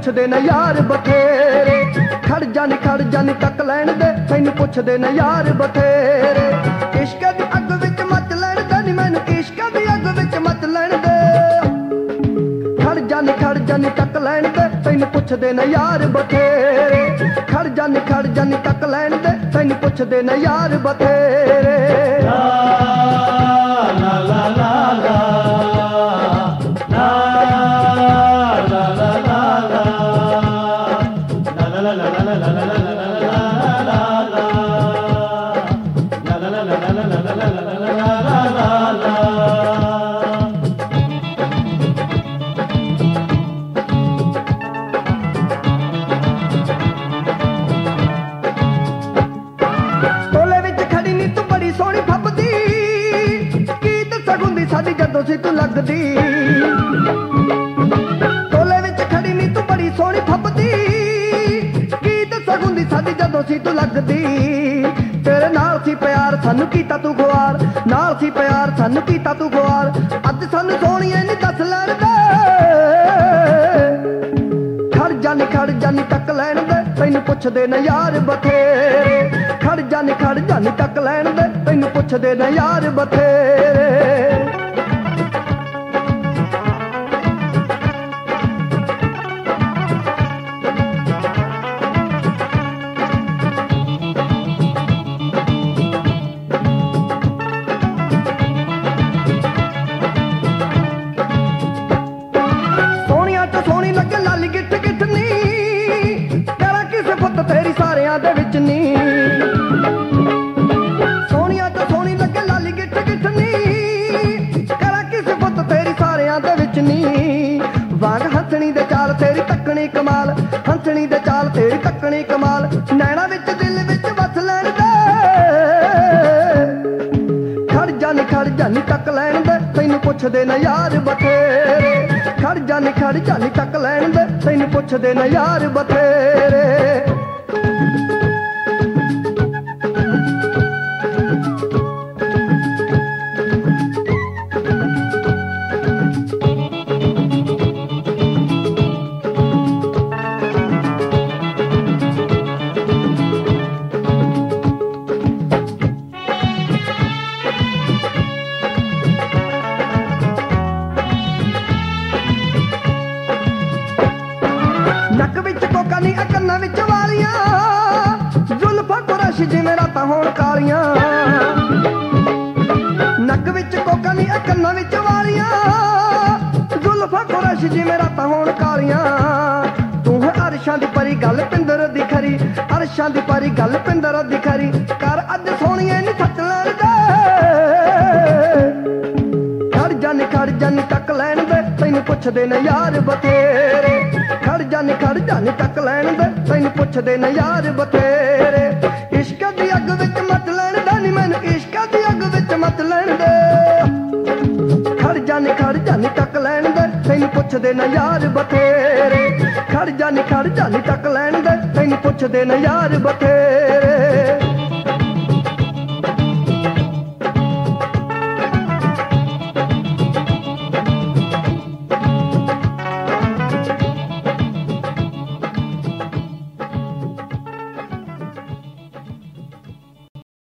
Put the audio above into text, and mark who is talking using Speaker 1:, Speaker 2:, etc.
Speaker 1: पुछदे न यार बथेरे। खड़ जानी तक लैण दे तैनू पुछदे न यार बथेरे। इश्क दी अग विच मत लैण दे नी मैनू इश्क दी अग विच मत लैण दे। खड़ जानी तक लैण दे तैनू पुछदे न यार बथेरे। खड़ जानी तक लैण दे तैनू पुछदे न यार बथेरे।
Speaker 2: ला ला ला ला ला
Speaker 1: साडी जदों सी तू लगदी। टोले विच खड़ी नी तू बड़ी सोहनी फपदी। की दस्सां गुंदी साडी जदों सी तू लगदी। तेरे नाल सी प्यार सानू कीता तू गुआर। नाल सी प्यार सानू कीता तू गुआर। अज सानू सोहणिए नी दस लैण दे। खड़ जानी तक लैण दे तैनू पुछदे न यार बथेरे। खड़ जानी तक लैण दे तैनू पुछदे न यार बथेरे। तेरी सारियां दे विच नी सोहणिया तो सोहनी लगे लाली गिठ गिठ नी। करा किस पुत तेरी सारियां दे विच नी। वांग हंसनी दे चाल तेरी तकनी कमाल। हंसनी दे चाल तेरी तकनी कमाल। नैना विच दिल विच वस लैण दे। खड़ जानी तक लैण दे तैनू पुछदे न यार बथेरे। खड़ जानी तक लैण दे तैनू पुछदे न यार बथेरे। नक विच कोका नी कन्ना विच वालियां। जुल्फां कुरश जिवें रातां होण कालियां। नक विच कोका नी कन्ना विच वालियां। जुल्फां कुरश जिवें रातां होण कालियां। तू है अरशां दी परी गल पिंदर दी खरी। अरशां दी परी गल पिंदर दी खरी। कर अज सोहणिए नी सच लैण दे। खड़ जानी तक लैण दे तैनू पुछदे न यार बथेरे। खड़ जानी तक लैण दे तैनू पुछदे न यार बथेरे। इश्क दी अग विच मत लैण दे नी मैनू इश्क दी अग विच मत लैण दे। खड़ जानी तक लैण दे तैनू पुछदे न यार बथेरे। खड़ जानी तक लैण दे तैनू पुछदे न यार बथेरे।